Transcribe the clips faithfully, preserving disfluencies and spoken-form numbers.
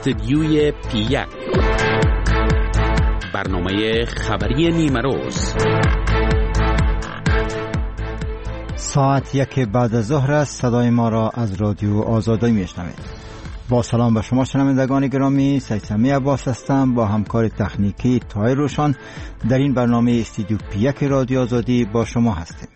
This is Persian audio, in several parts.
استدیوی پیک، برنامه خبری نیمه روز. ساعت یک بعد از ظهر است. صدای ما را از رادیو آزادی میشنوید. با سلام به شما شنوندگان گرامی، سیسمی عباس هستم با همکار تکنیکی طاهر روشن. در این برنامه استدیو پیک رادیو آزادی با شما هستیم.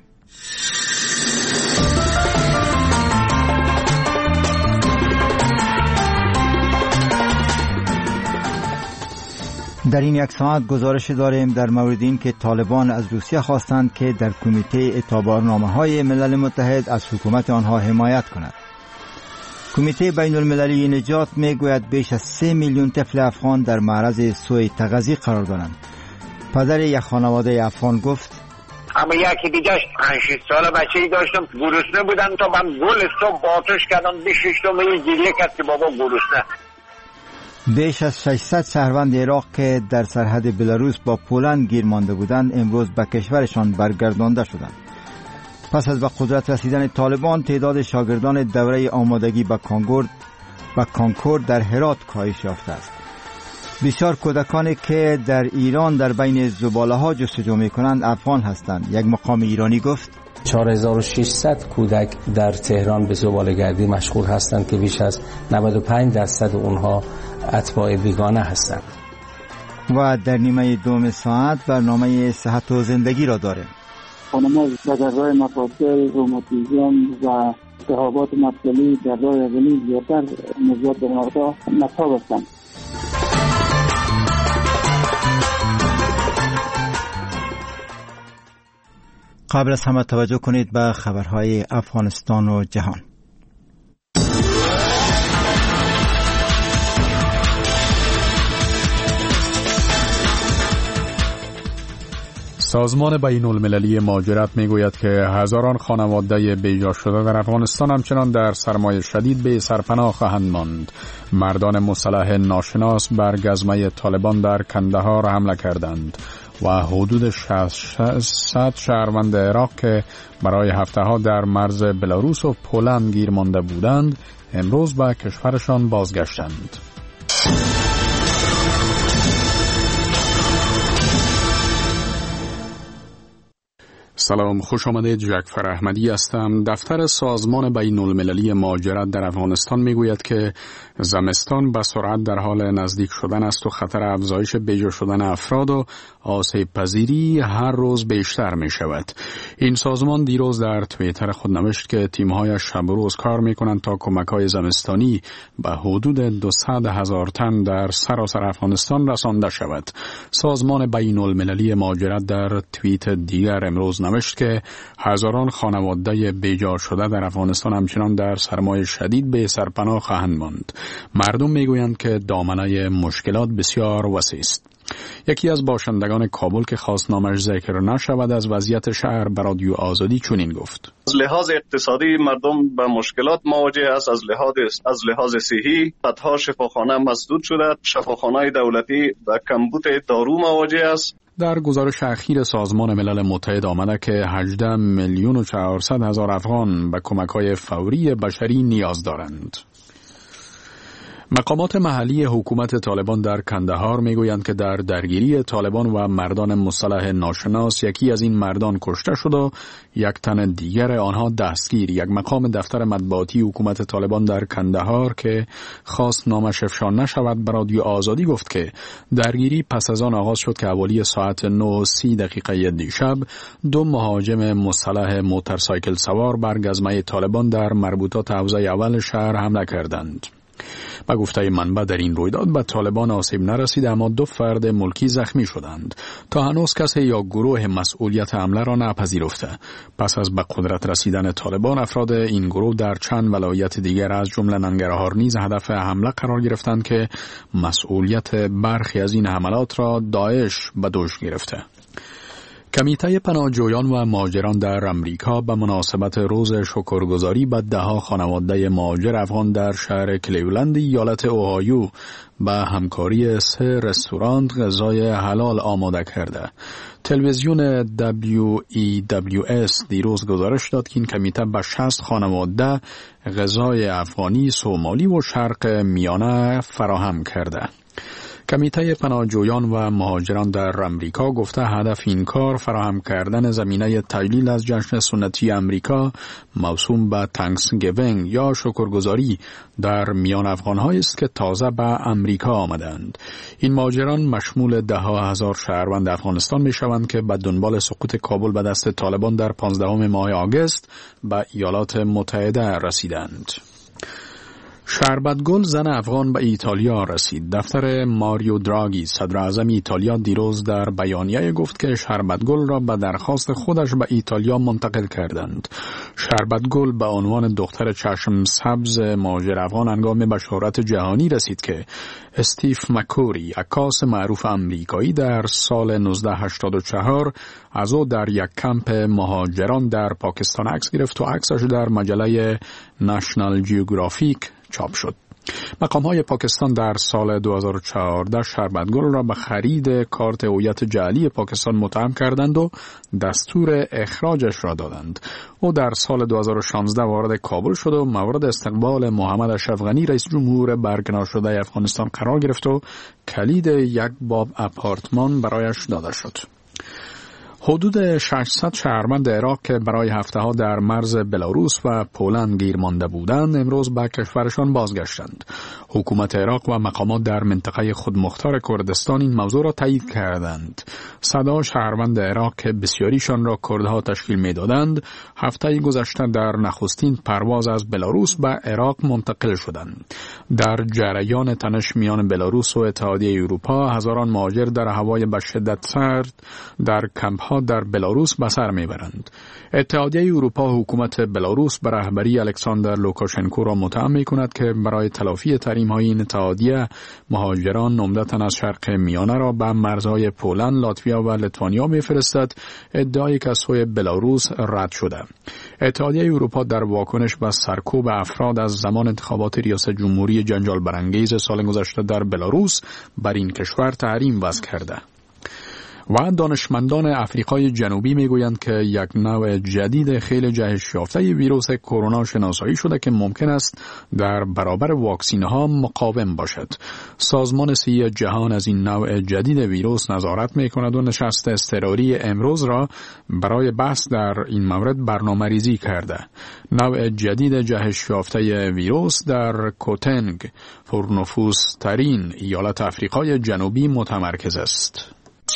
در این یک ساعت گزارش داریم در مورد این که طالبان از روسیه خواستند که در کمیته اعتبارنامه‌های ملل متحد از حکومت آنها حمایت کند. کمیته بین المللی نجات میگوید بیش از سه میلیون طفل افغان در معرض سوء تغذیه قرار دارند. پدر یک خانواده افغان گفت: اما یکی دیگه پنج شش ساله بچه‌ای داشتم، گرسنه بودن تا من گل صبح آتش کردم، بیشش تو می گریه کرد که بابا گرسنه. بیش از ششصد شهروند عراق که در سرحد بلاروس با پولند گیر مانده بودند امروز به کشورشان برگردانده شدند. پس از به قدرت رسیدن طالبان تعداد شاگردان دوره آمادگی به کانکورد و کانکورد در هرات کاهش یافته است. بسیار کودکانی که در ایران در بین زباله‌ها جستجو می‌کنند افغان هستند. یک مقام ایرانی گفت چهار هزار و ششصد کودک در تهران به زباله‌گردی مشغول هستند که بیش از نود و پنج درصد اونها اتباع بیگانه هستند. و در نیمه دوم ساعت برنامه صحت و زندگی را داریم. خانم‌ها در راه مفاصل، روماتیسم و التهابات مفصلی در راه عضلی زیادتر نسبت به مردها مصاب هستند. قبل از همه توجه کنید به خبرهای افغانستان و جهان. سازمان بین المللی مهاجرت میگوید که هزاران خانواده بیجا شده در افغانستان همچنان در سرمای شدید به سرپناه خواهند ماند. مردان مسلح ناشناس بر گزمه طالبان در کندهار حمله کردند و حدود ششصد شهروند عراق که برای هفته‌ها در مرز بلاروس و پولند گیر مانده بودند امروز به کشورشان بازگشتند. سلام، خوش آمدید. جعفر احمدی هستم. دفتر سازمان بین المللی مهاجرت در افغانستان میگوید که زمستان به سرعت در حال نزدیک شدن است و خطر افزایش بیجا شدن افراد و آسیب پذیری هر روز بیشتر می شود. این سازمان دیروز در توییتر خود نوشت که تیم‌هایش شب و روز کار می کنند تا کمک‌های زمستانی به حدود دویست هزار تن در سراسر افغانستان رسانده شود. سازمان بین المللی مهاجرت در توییت دیگر امروز نوشت که هزاران خانواده بیجا شده در افغانستان همچنان در سرمای شدید به سرپناه خواهند ماند. مردم میگویند که دامنه مشکلات بسیار وسیع است. یکی از باشندگان کابل که خواست نامش ذکر نشود از وضعیت شهر به رادیو آزادی چنین گفت: از لحاظ اقتصادی مردم به مشکلات مواجه است. از لحاظ از لحاظ صحی صدها شفاخانه مسدود شده. شفاخانه‌های دولتی به کمبود دارو مواجه است. در گزارش اخیر سازمان ملل متحد آمده که هجده میلیون و چهارصد هزار افغان به کمک‌های فوری بشری نیاز دارند. مقامات محلی حکومت طالبان در کندهار میگویند که در درگیری طالبان و مردان مسلح ناشناس یکی از این مردان کشته شد و یک تن دیگر آنها دستگیر. یک مقام دفتر مطبوعاتی حکومت طالبان در کندهار که خواست نامش افشا نشود به رادیو آزادی گفت که درگیری پس از آن آغاز شد که حوالی ساعت نه و سی دقیقه دیشب دو مهاجم مسلح موتورسایکل سوار بر گزمه طالبان در مربوطات حوزه اول شهر حمله کردند. با گفته منبع در این رویداد به طالبان آسیب نرسید اما دو فرد ملکی زخمی شدند. تا هنوز کسی یا گروه مسئولیت حمله را نپذیرفته. پس از به قدرت رسیدن طالبان افراد این گروه در چند ولایت دیگر از جمله ننگرهار نیز هدف حمله قرار گرفتند که مسئولیت برخی از این حملات را داعش به دوش گرفته. کمیته پناهجویان و مهاجران در امریکا به مناسبت روز شکرگزاری به دهها خانواده مهاجر افغان در شهر کلیولند ایالت اوهایو به همکاری سه رستوران غذای حلال آماده کرده. تلویزیون دبلیو ای دبلیو اس دیروز گزارش داد که این کمیته به شصت خانواده غذای افغانی، سومالی و شرق میانه فراهم کرده. کمیته پناهجویان و مهاجران در امریکا گفته هدف این کار فراهم کردن زمینه تجلیل از جشن سنتی امریکا موسوم به تانکسگیوینگ یا شکرگزاری در میان افغان‌هایی است که تازه به امریکا آمدند. این مهاجران مشمول ده ها هزار شهروند افغانستان می شوند که به دنبال سقوط کابل به دست طالبان در پانزدهم ماه آگوست به ایالات متحده رسیدند. شربتگل زن افغان به ایتالیا رسید. دفتر ماریو دراگی صدر اعظم ایتالیا دیروز در بیانیه گفت که شربتگل را به درخواست خودش به ایتالیا منتقل کردند. شربتگل به عنوان دختر چشم سبز مهاجر افغان هنگام به شهرت جهانی رسید که استیف مکوری، عکاس معروف آمریکایی، در سال نوزده هشتاد و چهار از او در یک کمپ مهاجران در پاکستان عکس گرفت و عکسش در مجله نشنال جیوگرافیک چاپ شد. مقام‌های پاکستان در سال دو هزار و چهارده شربتگل را به خرید کارت هویت جعلی پاکستان متهم کردند و دستور اخراجش را دادند. او در سال دو هزار و شانزده وارد کابل شد و مورد استقبال محمد اشرف غنی رئیس جمهور برکنار شده افغانستان قرار گرفت و کلید یک باب آپارتمان برایش داده شد. حدود ششصد شهروند عراق که برای هفته ها در مرز بلاروس و پولند گیر مانده بودند امروز به کشورشان بازگشتند. حکومت عراق و مقامات در منطقه خودمختار کردستان این موضوع را تایید کردند. صدا شهروند عراق که بسیاریشان را کردها تشکیل می‌دادند هفته گذشته در نخستین پرواز از بلاروس به عراق منتقل شدند. در جریان تنش میان بلاروس و اتحادیه اروپا هزاران مهاجر در هوای به شدت سرد در کمپ ها در بلاروس به سر میبرند. اتحادیه اروپا حکومت بلاروس به رهبری الکساندر لوکاشنکو را متهم میکند که برای تلافی تحریم های این اتحادیه مهاجران عمدتاً از شرق میانه را به مرزهای پولند، لاتویا و لیتوانیا میفرستد، ادعایی که از سوی بلاروس رد شده. اتحادیه اروپا در واکنش به سرکوب افراد از زمان انتخابات ریاست جمهوری جنجال برانگیز سال گذشته در بلاروس بر این کشور تحریم وضع کرده. و دانشمندان افریقای جنوبی میگویند که یک نوع جدید خیلی جهش یافته ویروس کرونا شناسایی شده که ممکن است در برابر واکسین ها مقاوم باشد. سازمان صحی جهان از این نوع جدید ویروس نظارت میکند و نشست اضطراری امروز را برای بحث در این مورد برنامه‌ریزی کرده. نوع جدید جهش یافته ویروس در کوتنگ، پرنفوذ ترین ایالت افریقای جنوبی متمرکز است.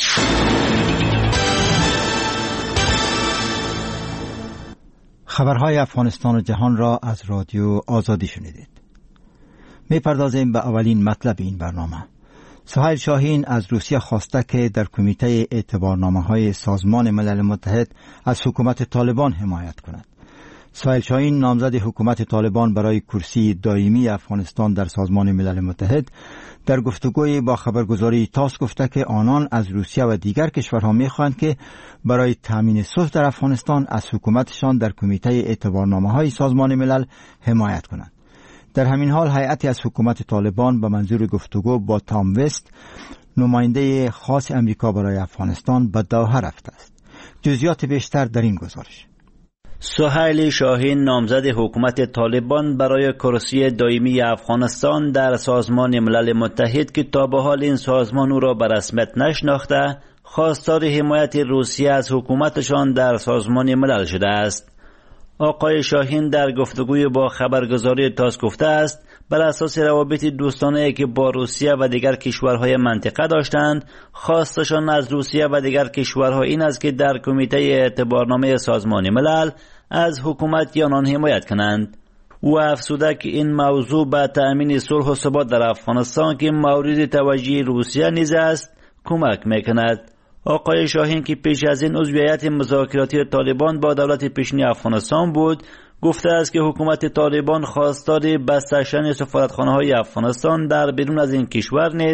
خبرهای افغانستان و جهان را از رادیو آزادی شنیدید. می پردازیم به اولین مطلب این برنامه. سهیل شاهین از روسیه خواسته که در کمیته اعتبارنامه های سازمان ملل متحد از حکومت طالبان حمایت کند. سهیل شاهین نامزد حکومت طالبان برای کرسی دائمی افغانستان در سازمان ملل متحد در گفتگوی با خبرگزاری تاس گفته که آنان از روسیه و دیگر کشورها می‌خواهند که برای تامین صلح در افغانستان از حکومتشان در کمیته اعتبارنامه‌های سازمان ملل حمایت کنند. در همین حال هیئتی از حکومت طالبان به منظور گفتگو با تام وست، نماینده خاص امریکا برای افغانستان، به دوحه رفته است. جزئیات بیشتر در این گزارش. سهیل شاهین نامزد حکومت طالبان برای کرسی دائمی افغانستان در سازمان ملل متحد که تا به حال این سازمان او را به رسمیت نشناخته، خواستار حمایت روسیه از حکومتشان در سازمان ملل شده است. آقای شاهین در گفتگوی با خبرگزاری تاس گفته است بر اساس روابط دوستانه‌ای که با روسیه و دیگر کشورهای منطقه داشتند، خواستشان از روسیه و دیگر کشورها این است که در کمیته اعتبارنامه سازمان ملل از حکومت آنان حمایت کنند. او افزوده که این موضوع به تأمین صلح و ثبات در افغانستان که مورد توجه روسیه نیز است کمک میکند. آقای شاهین که پیش از این عضو هیئت مذاکراتی طالبان با دولت پیشین افغانستان بود، گفته است که حکومت طالبان خواستار بسته شدن سفارتخانه‌های افغانستان در بیرون از این کشور نیست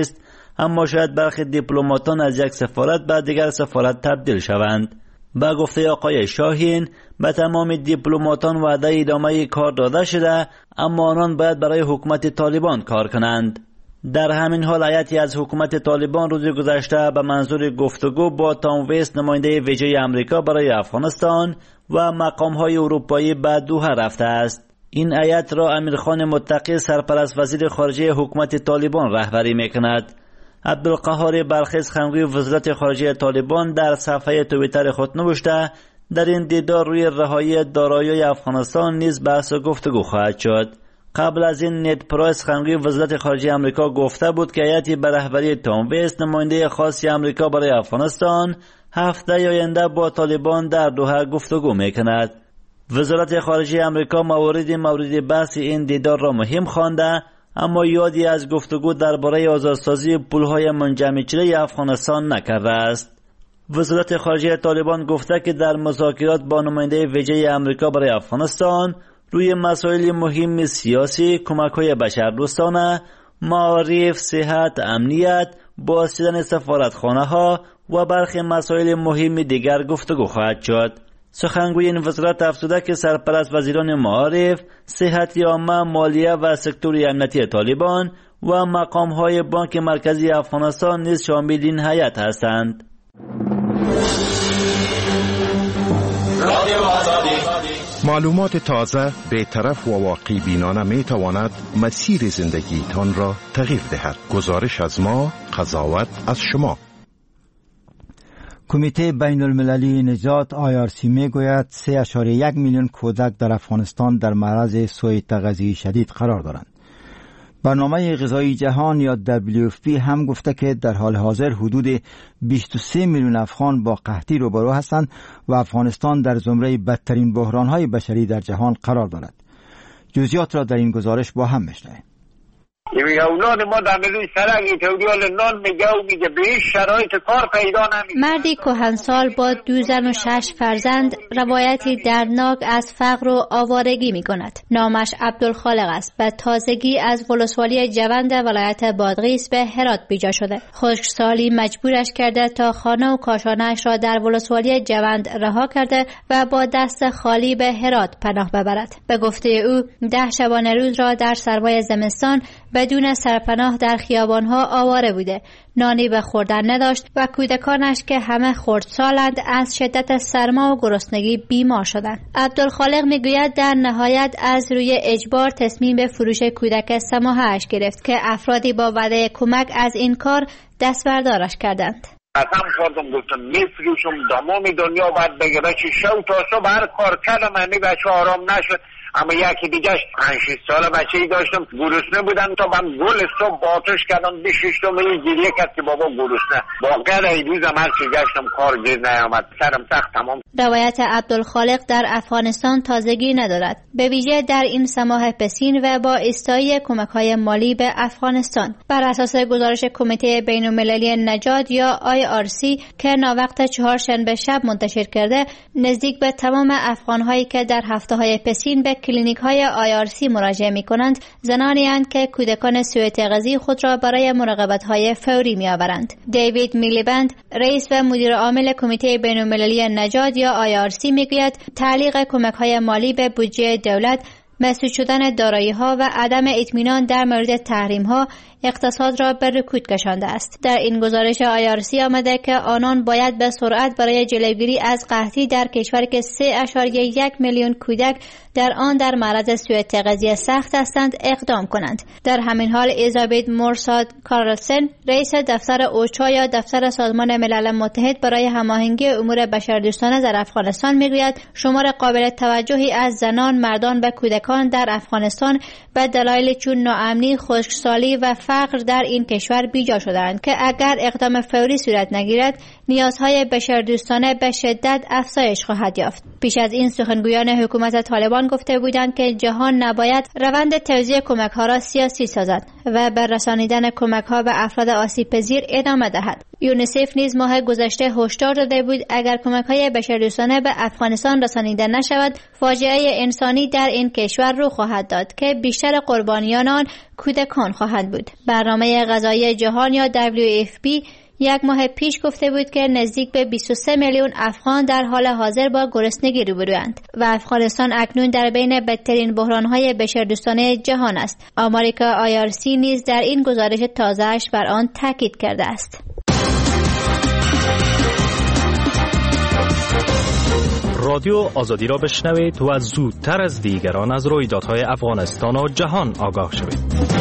اما شاید برخی دیپلماتان از یک سفارت به دیگر سفارت تبدیل شوند. با گفته آقای شاهین به تمام دیپلماتان وعده ادامه کار داده شده، اما آنان باید برای حکومت طالبان کار کنند. در همین حال هیئتی از حکومت طالبان روز گذشته به منظور گفتگو با تام ویست نماینده ویژه آمریکا برای افغانستان و مقام‌های اروپایی به دوحه رفته است. این هیئت را امیرخان متقی سرپرست وزیر خارجه حکومت طالبان رهبری می‌کند. عبدالقهار بلخیز خنگوی وزارت خارجه طالبان در صفحه توییتر خود نوشته در این دیدار روی رهایی دارایی افغانستان نیز بحث و گفتگو خواهد شد. قبل از این نید پرایس خنگوی وزارت خارجه آمریکا گفته بود که هیئتی به رهبری تام ویست نماینده خاص آمریکا برای افغانستان هفته آینده با طالبان در دوحه گفتگو میکند. وزارت خارجه آمریکا موارد مورد بحث این دیدار را مهم خوانده، اما یادی از گفتگو درباره آزادسازی پولهای منجمد شده افغانستان نکرده است. وزارت خارجه طالبان گفته که در مذاکرات با نماینده ویژه آمریکا برای افغانستان روی مسائل مهم سیاسی، کمک‌های بشردوستانه، معارف، صحت، امنیت، بازدیدن سفارتخانه‌ها و برخی مسائل مهم دیگر گفتگو خواهد شد. سخنگوی این وزارت افزوده که سرپرست وزیران معارف، صحت عامه، مالیه و سکتور امنیتی طالبان و مقام‌های بانک مرکزی افغانستان نیز شامل این هیئت هستند. معلومات تازه، بی‌طرف و واقعی بینانه می تواند مسیر زندگی تان را تغییر دهد. گزارش از ما، قضاوت از شما. کمیته بین المللی نجات آی آر سی می گوید سه اشاره یک میلیون کودک در افغانستان در معرض سوء تغذیه شدید قرار دارند. برنامه غذایی جهان یا دبلیو اف پی هم گفته که در حال حاضر حدود بیست و سه میلیون افغان با قحطی روبرو هستند و افغانستان در زمره بدترین بحران‌های بشری در جهان قرار دارد. جزئیات را در این گزارش با هم میشنویم. میگه اولاد ما در ملون سرک تولیال نان میگه و میگه به این شرایط کار پیدا نمیکنه. مردی کهنسال با دو زن و شش فرزند روایتی دردناک از فقر و آوارگی میکند. نامش عبدالخالق است. به تازگی از ولسوالی جوند ولایت بادغیس به هرات بیجا شده. خشکسالی مجبورش کرده تا خانه و کاشانه‌اش را در ولسوالی جوند رها کرده و با دست خالی به هرات پناه ببرد. به گفته او ده شبانه روز را در سرمای زمستان بدون سرپناه در خیابانها آواره بوده، نانی به خوردن نداشت و کودکانش که همه خردسالند از شدت سرما و گرسنگی بیمار شدند. عبدالخالق میگوید در نهایت از روی اجبار تصمیم به فروش کودک سماحه‌اش گرفت که افرادی با وعده کمک از این کار دست بردارش کردند. قسم خوردم گفتم میفروشم تمام دنیا باید بگیره چی شو تا صبح هر کار کردم همی بچه آرام نشد. اما یکی دیگه پنج شش ساله بچه‌ای داشتم گرسنه بودن تا من گل صبح باتش کردم بیشتم این گریه کرد که بابا گرسنه. واقعا این روزم هر چی گشتم کار گیر نیامد، سرم سخت تمام. روایت عبدالخالق در افغانستان تازگی ندارد، به ویژه در این سماح پسین و با استایی کمک‌های مالی به افغانستان. بر اساس گزارش کمیته بین‌المللی نجات یا آی آر سی که ناوقت چهارشنبه شب منتشر کرده، نزدیک به تمام افغان‌هایی که در هفته‌های پسین به کلینیک های آی آر سی مراجعه می کنند زنانی اند که کودکان سوء تغذیه خود را برای مراقبت های فوری می آورند. دیوید میلیبند رئیس و مدیر عامل کمیته بین المللی نجات یا آی آر سی می گوید تعلیق کمک های مالی به بودجه دولت، مسدود شدن دارایی ها و عدم اطمینان در مورد تحریم ها اقتصاد را به رکود کشانده است. در این گزارش آی آر سی آمده که آنان باید به سرعت برای جلوگیری از قحطی در کشوری که سه اشاریه یک میلیون کودک در آن در معرض سوء تغذیه سخت هستند اقدام کنند. در همین حال ایزابت مورساد کارلسن رئیس دفتر اوچا یا دفتر سازمان ملل متحد برای هماهنگی امور بشردوستانه در افغانستان میگوید شمار قابل توجهی از زنان، مردان و کودکان در افغانستان به دلایل چون ناامنی، خشکسالی و فقر در این کشور بیجا شدند که اگر اقدام فوری صورت نگیرد نیازهای بشردوستانه به شدت افزایش خواهد یافت. پیش از این سخنگویان حکومت طالبان گفته بودند که جهان نباید روند توزیع کمک‌ها را سیاسی سازد. و به رسانیدن کمک‌ها به افراد آسیب‌پذیر ادامه دهد. یونیسف نیز ماه گذشته هشدار داده بود اگر کمک‌های بشردوستانه به افغانستان رسانیده نشود، فاجعه انسانی در این کشور رخ خواهد داد که بیشتر قربانیان آن کودکان خواهند بود. برنامه غذایی جهان یا دبلیو اف پی یک ماه پیش گفته بود که نزدیک به بیست و سه میلیون افغان در حال حاضر با گرسنگی روبرویند و افغانستان اکنون در بین بدترین بحران‌های بشردوستانه جهان است. آمریکا آی آر سی نیز در این گزارش تازه‌اش بر آن تاکید کرده است. رادیو آزادی را بشنوید و زودتر از دیگران از رویدادهای افغانستان و جهان آگاه شوید.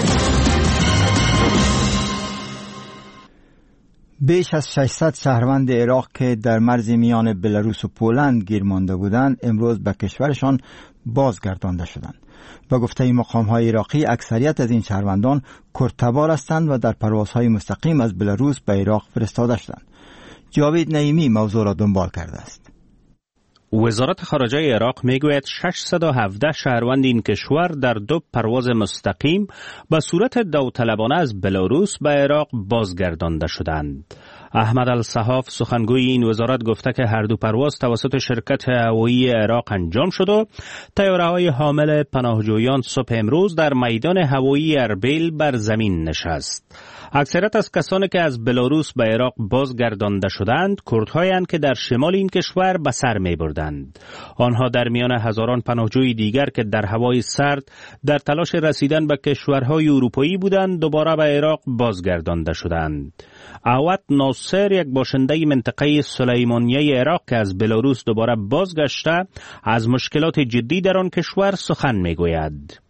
بیش از ششصد شهروند عراق که در مرز میان بلاروس و پولند گیر مانده بودند امروز به کشورشان بازگردانده شدند. به گفته مقام‌های عراقی اکثریت از این شهروندان کردتبار هستند و در پروازهای مستقیم از بلاروس به عراق فرستاده شدند. جاوید نعیمی موضوع را دنبال کرده است. وزارت خارجه عراق میگوید ششصد و هفده شهروند این کشور در دو پرواز مستقیم به صورت داوطلبانه از بلاروس به عراق بازگردانده شدند. احمد الصحاف سخنگوی این وزارت گفته که هر دو پرواز توسط شرکت هوایی عراق انجام شد و طیاره‌های حامل پناهجویان صبح امروز در میدان هوایی اربیل بر زمین نشست. اکثریت از کسانی که از بلاروس به عراق بازگردانده شدند کردهایند که در شمال این کشور به سر می‌بردند. آنها در میان هزاران پناهجوی دیگر که در هوای سرد در تلاش رسیدن به کشورهای اروپایی بودند دوباره به عراق بازگردانده شدند. عوض ناصر یک باشنده منطقه سلیمانیه عراق که از بلاروس دوباره بازگشته از مشکلات جدی در آن کشور سخن می‌گوید.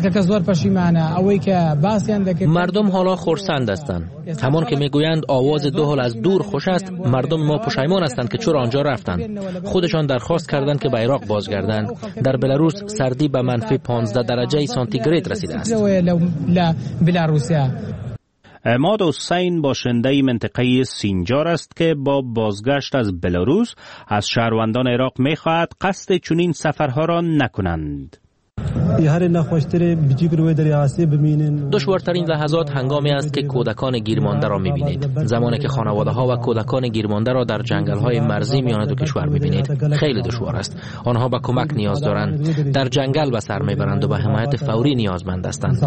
مردم حالا خرسند هستند. همان که میگویند آواز دو حال از دور خوش است، مردم ما پشیمان هستند که چرا آنجا رفتند. خودشان درخواست کردند که به عراق بازگردند. در بلاروس سردی به منفی پانزده درجه سانتیگراد رسیده است. عماد حسین باشنده منطقه سینجار است که با بازگشت از بلاروس از شهروندان عراق می‌خواهد قصد چنین سفرها را نکنند. دشوارترین لحظات هنگامی است که کودکان گیرمانده را می‌بینید. زمانی که خانواده‌ها و کودکان گیرمانده را در جنگل‌های مرزی میان دو کشور می‌بینید، خیلی دشوار است. آنها به کمک نیاز دارند. در جنگل به سر می‌برند و به حمایت فوری نیازمند هستند.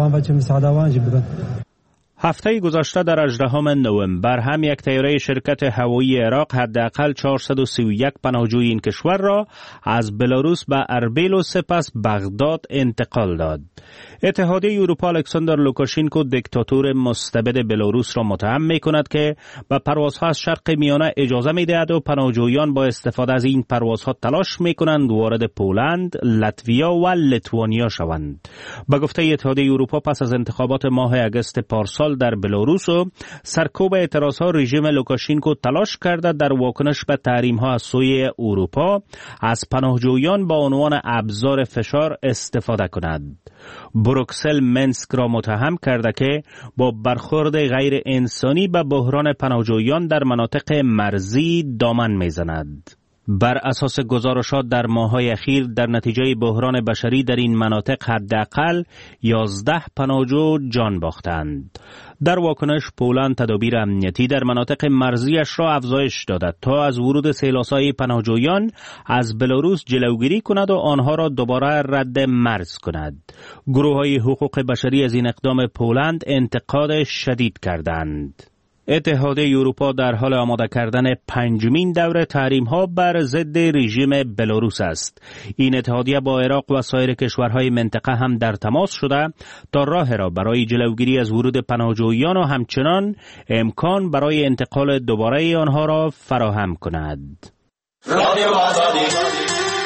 هفته گذشته در هجدهم نوامبر هم یک طیاره شرکت هوایی عراق حداقل چهارصد و سی و یک پناهجوی این کشور را از بلاروس به اربیل و سپس بغداد انتقال داد. اتحادیه اروپا الکساندر لوکاشنکو دیکتاتور مستبد بلاروس را متهم می‌کند که به پروازها از شرق میانه اجازه می‌دهد و پناهجویان با استفاده از این پروازها تلاش می‌کنند وارد پولند، لتویا و لیتوانیا شوند. به گفته اتحادیه اروپا پس از انتخابات ماه اگست پارسال در بلاروس و سرکوب اعتراضها رژیم لوکاشنکو تلاش کرده در واکنش به تحریم‌ها از سوی اروپا از پناهجویان با عنوان ابزار فشار استفاده کند. بروکسل منسک را متهم کرده که با برخورد غیر انسانی به بحران پناهجویان در مناطق مرزی دامن میزند. بر اساس گزارشات در ماه‌های اخیر در نتیجه بحران بشری در این مناطق حداقل یازده پناهجو جان باختند. در واکنش پولند تدابیر امنیتی در مناطق مرزیش را افزایش داده تا از ورود سیلاسای پناهجویان از بلاروس جلوگیری کند و آنها را دوباره رد مرز کند. گروه‌های حقوق بشری از این اقدام پولند انتقاد شدید کردند. اتحادیه اروپا در حال آماده کردن پنجمین دوره تحریم‌ها بر ضد رژیم بلاروس است. این اتحادیه با عراق و سایر کشورهای منطقه هم در تماس شده تا راه را برای جلوگیری از ورود پناهجویان و همچنان امکان برای انتقال دوباره آنها را فراهم کند. رادیو آزادی.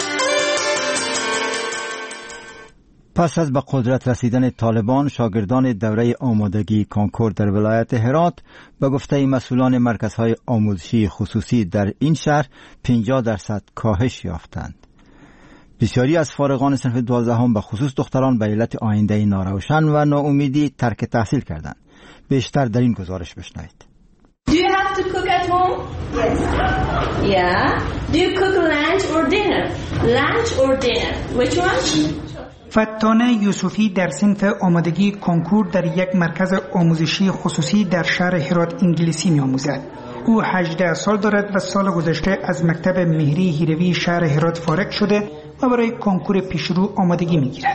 پس از به قدرت رسیدن طالبان شاگردان دوره آمادگی کانکور در ولایت هرات به گفته مسئولان مرکزهای آموزشی خصوصی در این شهر پنجاه درصد کاهش یافتند. بسیاری از فارغان صنف دوازدهم به خصوص دختران به علت آینده ناروشن و ناامیدی ترک تحصیل کردند. بیشتر در این گزارش بشنوید. Do you have to cook at home? Yes. Yeah. Do you cook lunch or dinner? Lunch or dinner? Which one? فتانه یوسفی در صنف آمادگی کنکور در یک مرکز آموزشی خصوصی در شهر هرات انگلیسی می آموزد. او هجده سال دارد و سال گذشته از مکتب مهری هیروی شهر هرات فارغ شده و برای کنکور پیشرو آمادگی می گیرد.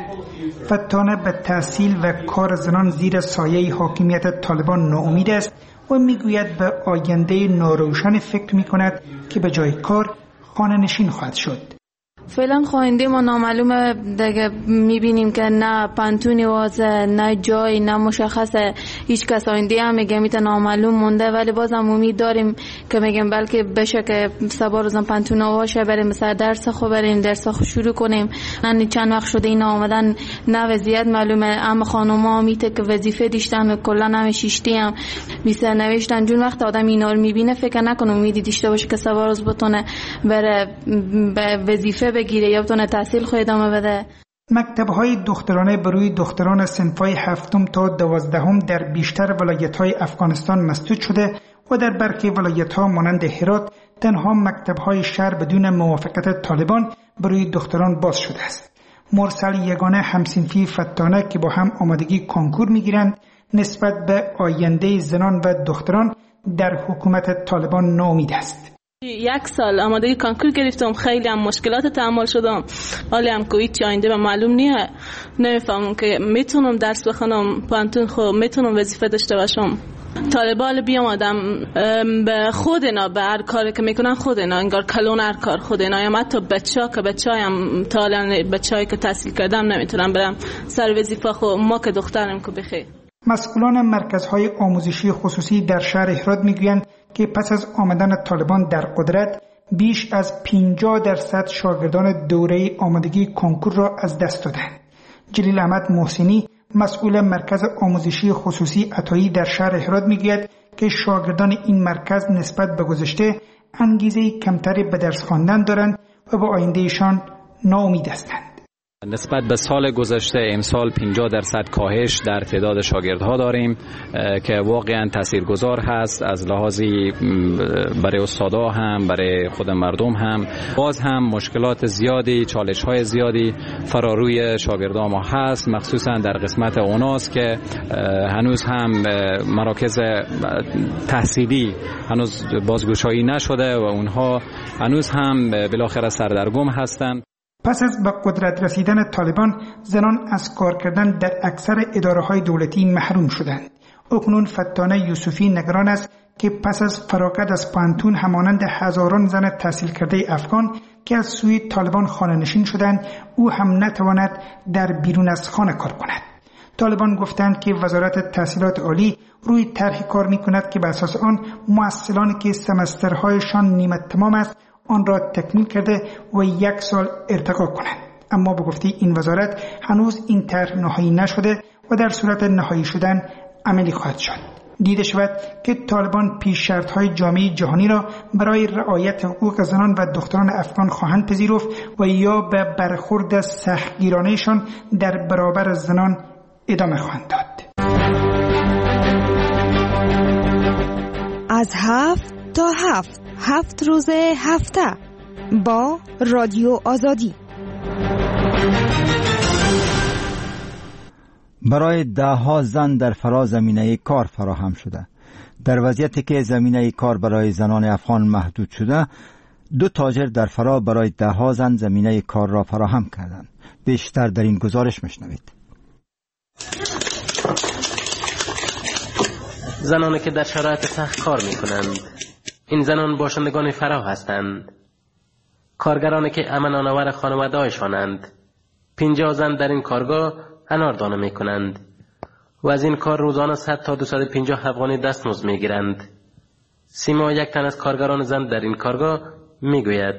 فتانه به تحصیل و کار زنان زیر سایه حاکمیت طالبان ناامید است و می گوید به آینده ناروشن فکر می کند که به جای کار خانه نشین خواهد شد. فعلا خواننده ما نامعلومه دیگه، میبینیم که نه پانتونی واسه، نه جای، نه مشخصه. هیچ کس آینده هم میگه میتونه نامعلوم مونده، ولی بازم امید داریم که میگم بلکه بشه که سبا روزم پانتون واشه بریم مثلا درس خو بریم درس خو شروع کنیم. من چند وقت شده اینا آمدن نه وضعیت معلومه، اما خانوما میته که وظیفه داشتن کلا هم شیشتی هم میسه نوشتن. جون وقت آدم اینا رو میبینه فکر نکنه امیدی داشته باشه که سبا روز بتونه بره به وظیفه بگیره یا بتونه تحصیل خود ادامه بده. مکتب‌های دخترانه بروی دختران صنف‌های هفتم تا دوازدهم در بیشتر ولایت‌های افغانستان مسدود شده و در برخی ولایت‌ها مانند هرات تنها مکتب‌های شهر بدون موافقت طالبان بروی دختران باز شده است. مرسل یگانه همصنفی فتانه که با هم آمادگی کنکور می‌گیرند نسبت به آینده زنان و دختران در حکومت طالبان ناامید است. یک سال آمادگی کنکور گرفتم، خیلی هم مشکلات تحمل شدم، حالی هم که هیچ آینده به معلوم نیه. نمیفهمم که میتونم درس بخونم، پانتون خو میتونم وظیفه داشته باشم. طالبان بیام آدم به خود اینا به هر کاری که میکنن خود اینا انگار کلون هر کار خود اینا، یا حتی بچه ها که بچه هایم تالا بچه هایی که تحصیل کردم نمیتونم برم سر وظیفه خو، ما که دخترم که بخیر. مسئولان مرکزهای آموزشی خصوصی در شهر هرات میگویند که پس از آمدن طالبان در قدرت بیش از پنجاه درصد شاگردان دوره آمادگی کنکور را از دست دادند. جلیل احمد محسنی مسئول مرکز آموزشی خصوصی عطایی در شهر هرات میگوید که شاگردان این مرکز نسبت به گذشته انگیزه کمتری به درس خواندن دارند و به آیندهشان ناامید هستند. نسبت به سال گذشته امسال پنجاه درصد کاهش در تعداد شاگردها داریم که واقعا تاثیرگذار هست از لحاظی برای استادا هم برای خود مردم هم. باز هم مشکلات زیادی، چالش های زیادی فراروی شاگردان ما هست، مخصوصا در قسمت اوناست که هنوز هم مراکز تحصیلی هنوز بازگشایی نشده و اونها هنوز هم بالاخره سردرگم هستند. پس از به قدرت رسیدن طالبان زنان از کار کردن در اکثر اداره‌های دولتی محروم شدند. اکنون فتانه یوسفی نگران است که پس از فراغت از پانتون همانند هزاران زن تحصیل کرده افغان که از سوی طالبان خانه نشین شدند او هم نتواند در بیرون از خانه کار کند. طالبان گفتند که وزارت تحصیلات عالی روی طرحی کار می‌کند که بر اساس آن محصلانی که سمسترهایشان نیمه تمام است آن را تکمیل کرده و یک سال ارتقا کنند. اما به گفته این وزارت هنوز این طرح نهایی نشده و در صورت نهایی شدن عملی خواهد شد. دیده شود که طالبان پیش شرط‌های جامعه جهانی را برای رعایت حقوق زنان و دختران افغان خواهند پذیرفت و یا به برخورد سختگیرانه‌شان در برابر زنان ادامه خواهند داد. از هفت تا هفت هفت روز هفته با رادیو آزادی. برای ده ها زن در فرا زمینه کار فراهم شده. در وضعیتی که زمینه کار برای زنان افغان محدود شده، دو تاجر در فرا برای ده ها زن زمینه کار را فراهم کردند. بیشتر در این گزارش میشنوید. زنانی که در شرایط سخت کار میکنند، این زنان باشندگان فرا هستند. کارگرانی که امن آور خانواده هایشانند. پنجاه زن در این کارگاه اناردانه می کنند و از این کار روزانه صد تا دویست و پنجاه افغانی دستمزد می گیرند. سیما یک تن از کارگران زن در این کارگاه می گوید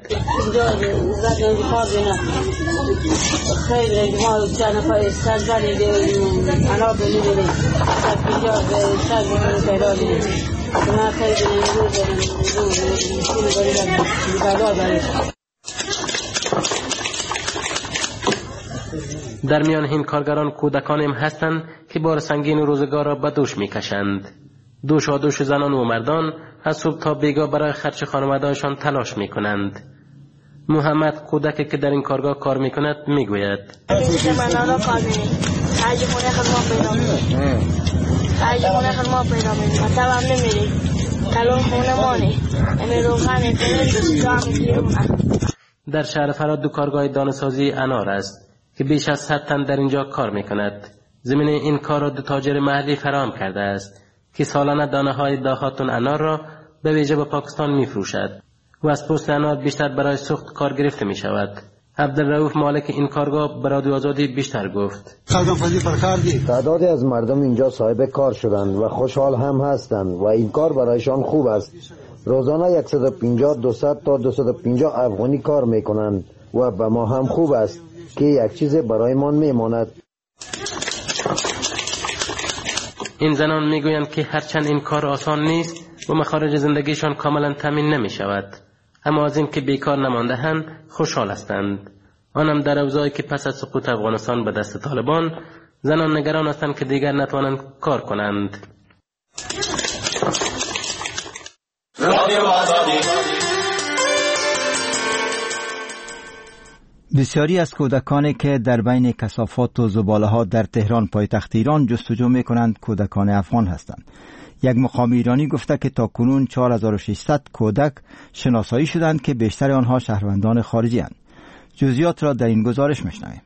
خیلی ما چند نفر سر زنی انار دونی دونی سر پنجاه سر پیدا دونی ما خیلی در میان این کارگران کودکان هم هستند که بار سنگین روزگار را به دوش می کشند. دوشا دوش زنان و مردان از صبح تا بیگاه برای خرج خانواده‌شان تلاش می کنند. محمد کودکی که در این کارگاه کار میکند میگوید در شهر فراد دو کارگاه دانه‌سازی انار است که بیش از صد تن در اینجا کار میکند. زمین این کار را دو تاجر محلی فراهم کرده است که سالانه دانه های داخاتون انار را به ویژه به پاکستان میفروشد و از پوست انار بیشتر برای سوخت کار گرفته می شود. عبدالرؤوف مالک این کارگاه به رادیو آزادی بیشتر گفت. تعدادی از مردم اینجا صاحب کار شدند و خوشحال هم هستند و این کار برایشان خوب است. روزانه صد و پنجاه دویست تا دویست و پنجاه افغانی کار میکنند و به ما هم خوب است که یک چیز برایمان میماند. این زنان میگویند که هرچند این کار آسان نیست و مخارج زندگیشان کاملا تامین نمی شود، اما از این که بیکار نمانده‌اند خوشحال هستند. آنم در اوضاعی که پس از سقوط افغانستان به دست طالبان زنان نگران هستند که دیگر نتوانند کار کنند. بسیاری از کودکانی که در بین کثافات و زباله ها در تهران پایتخت ایران جستجو می کنند کودکان افغان هستند. یک مقام ایرانی گفته که تا کنون چهار هزار و ششصد کودک شناسایی شدند که بیشتر آنها شهروندان خارجی هستند. جزئیات را در این گزارش میشنویم.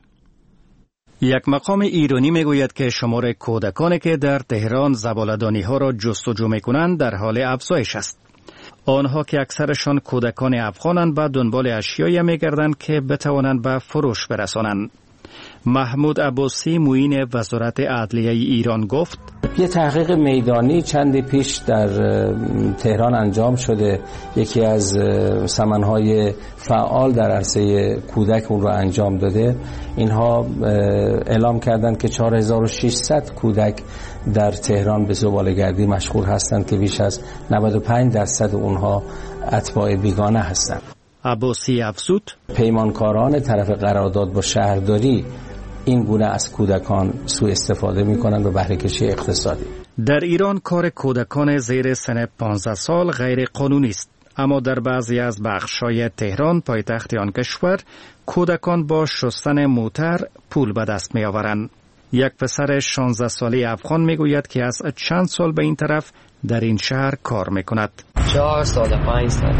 یک مقام ایرانی میگوید که شمار کودکانی که در تهران زباله‌دانی ها را جستجو میکنند در حال افزایش است. آنها که اکثرشان کودکان افغانند به دنبال اشیایی میگردند که بتوانند به فروش برسانند. محمود عباسی معین وزارت عدلیه ایران گفت: یه تحقیق میدانی چندی پیش در تهران انجام شده. یکی از سمنهای فعال در عرصه کودک اون رو انجام داده. اینها اعلام کردند که چهار هزار و ششصد کودک در تهران به زباله‌گردی مشغول هستند که بیش از نود و پنج درصد اونها اتباع بیگانه هستند. عباسی افزود: پیمانکاران طرف قرارداد با شهرداری این گونه از کودکان سوء استفاده می کنند به بهره کشی اقتصادی. در ایران کار کودکان زیر سن پانزده سال غیر قانونی است، اما در بعضی از بخش‌های تهران پایتخت آن کشور کودکان با شستن موتر پول به دست می آورند. یک پسر شانزده ساله افغان می گوید که از چند سال به این طرف در این شهر کار می کند. چهار سال، پنج سال،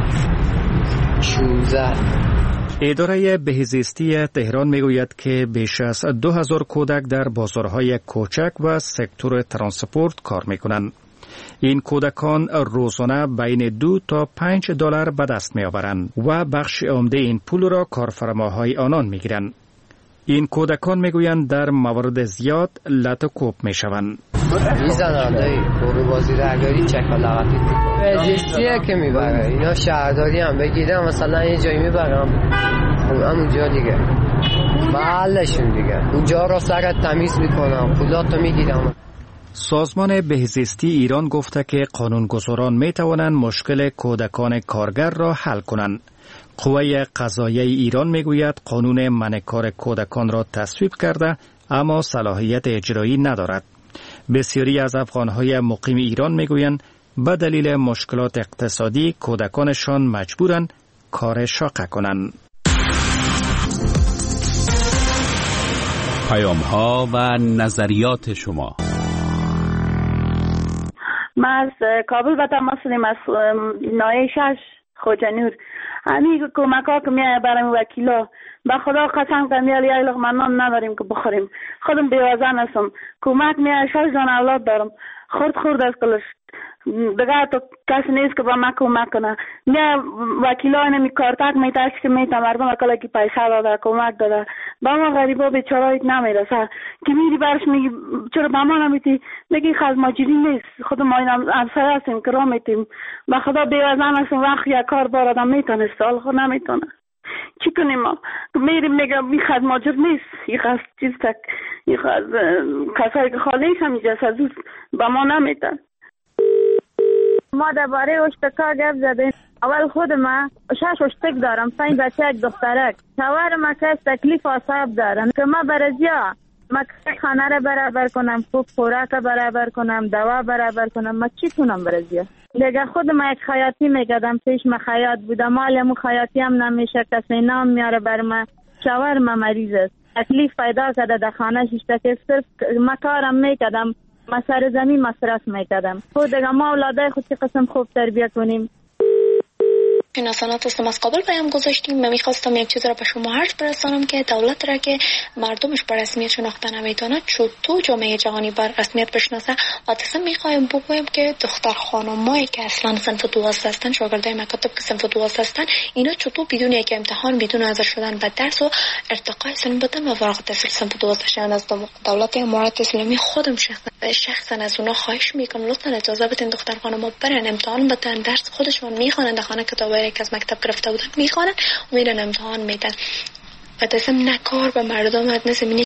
شوزه. اداره بهزیستی تهران میگوید که بیش از دو هزار کودک در بازارهای کوچک و سکتور ترانسپورت کار میکنند. این کودکان روزانه بین دو تا پنج دلار به دست میآورند و بخش عمده این پول را کارفرماهای آنان میگیرند. این کودکان میگویند در موارد زیاد لط و کوب میشوند. میزنن دایی برو بازی درگاری چکالغتی بهزیستیه که میبره. اینا شهرداری هم بگیرم مثلا یه جایی میبرم همونجا دیگه محلشون دیگه اونجا را سرت تمیز میکنم پولاتو میگیرم. سازمان بهزیستی ایران گفته که قانونگذاران میتوانند مشکل کودکان کارگر را حل کنند. قوه قضاییه ایران میگوید قانون منع کار کودکان را تصویب کرده اما صلاحیت اجرایی ندارد. بسیاری از افغانهای مقیم ایران میگویند به دلیل مشکلات اقتصادی کودکانشان مجبورند کار شاقه کنند. پیام ها و نظریات شما. ما از کابل به تماس داریم، از نایه شش خوجنور. همین کمک ها که میایه برای وکیلا به خدا قسم کنم یه لقمه نان نداریم که بخوریم. خودم بیوزن هستم، کمک میایه، شش جان اولاد دارم، خورد خورد از کلش دیگه تو کسی نیست که با من کمک کنه. میایه وکیلا نمی کارتک میتاش که میتا مردم اکلا که پیسه داده کمک داده با ما غریبا بیچارایت نمیرسه که میری برش میگی چرا با ما نمیتی، میگی خز ماجری نیست، خود ما این همسایه هستیم که را میتیم. به خدا بیوزن هستم، وقت یک کار بار آدم میتونه سال خود نمیتونه. چی کنیم ما؟ میریم میگم این خز ماجر نیست، این خز چیز تک، این خز کسایی که خالیش هم اینجا سزوز با ما نمیتن. ما درباره اشتکا گپ زدیم. اول خود ما شش اشتک دارم، پنج بچه یک دخترک. شوهر ما که تکلیف اصاب دارن که ما برزیا مکه خانه را برابر کنم، خوب خوراک برابر کنم، دوا برابر کنم، ما چی تونم برزیه دیگه. خود ما یک خیاطی میکردم، پیش ما خیاط بودم، مال مو خیاطی هم نمیشه، کسی نام میاره بر ما، شوهر ما مریض است، تکلیف پیدا کرده در خانه شیشته که صرف ما کارم میکردم، ما سر زمین مصرف میکردم. خود دیگه ما اولاده خود چی قسم خوب تربیه کنیم. ناسانات هستم از کابل پیام گذاشتیم. من میخواستم یک چیز را به شما عرض برسانم که دولت را که مردمش بر رسمیت شناخته نمیتونه، چطور جامعه جهانی بر رسمیت بشناسه. اساسا میخوایم بگویم که دختر خانمایی که اصلا صنف دوازده هستن، شاگردای مکاتب که صنف دوازده هستن، اینا چطور بدون یک امتحان، بدون حاضر شدن به درس و ارتقای سن بدن و فارغ التحصیل صنف دوازده شدن از دولت امارات اسلامی خودم شخصا شخصا از اونها خواهش میکنم لطفا اجازه بدین دختر خانم‌ها برن امتحان بدن، درس خودشون میخوانن، در خانه کتاب که از مکتب گرفته بودن میخوانن و میرن امتحان میدن. و دستم نکار به مردم از زمینی